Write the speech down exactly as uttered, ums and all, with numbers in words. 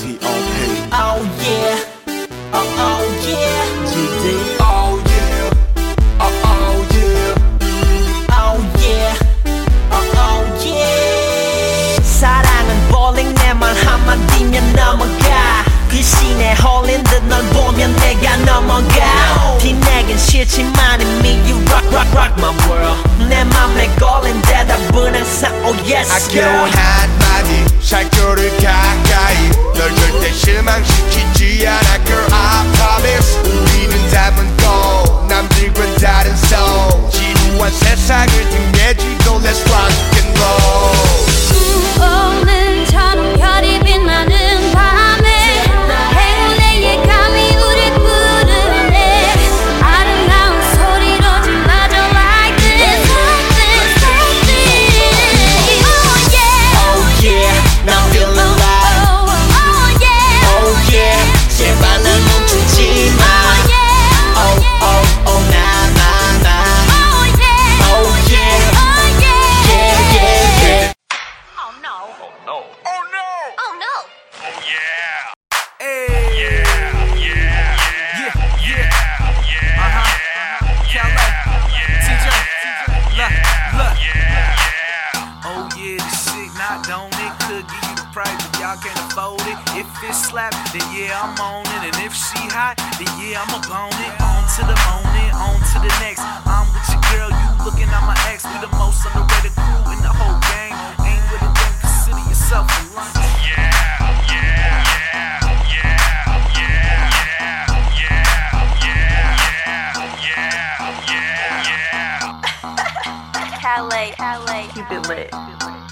T O P. Oh yeah, oh oh yeah, G D. Oh yeah, oh oh yeah, oh yeah, oh oh yeah. 사랑은 bowling 내 말 한마디면 넘어가. 귀신에 홀린 듯 널 보면 내가 넘어가. 뒤내긴 싫지만 이미 you rock rock rock my world. 내 맘에 걸린 대답은 항상 oh yes girl. 아껴온 한마디 살결을 가까이 널 절대 실망시키지 않아 girl I promise. 우리는 닮은 거 남들과는 다른 soul. 지루한 세상을 등내지고 let's rock and roll. 오는 처럼 별이 빛나는 밤에 행운의 예감이 우릴 부르네. 아름다운 소리로 질러줘 like this, like this, like this. Oh yeah, Oh yeah, 난 feeling alive. oh, oh yeah, Oh yeah, 제발 날 멈추지 마. oh yeah, Oh oh oh 나 나 나. oh yeah, Oh yeah, oh yeah, yeah yeah yeah. oh no, Oh no. Oh no! oh no. Oh yeah. Hey. Yeah. Yeah. Yeah. Yeah. Yeah. Uh-huh. Yeah. T J, Yeah. look, look. Yeah. Oh yeah, this shit not don't it could give you the price, but y'all can't afford it. If it slap, then yeah, I'm on it. And if she hot, then yeah, I'ma bone it. On to the moment, on to the next. I'm with your girl, you looking at my ex. We the most underrated crew in the whole game. Ain't with a thing, consider yourself a lunch. Yeah. Yeah. Yeah. Yeah. Yeah. Yeah. Yeah. Yeah. Yeah. Calais, Calais. Keep it lit.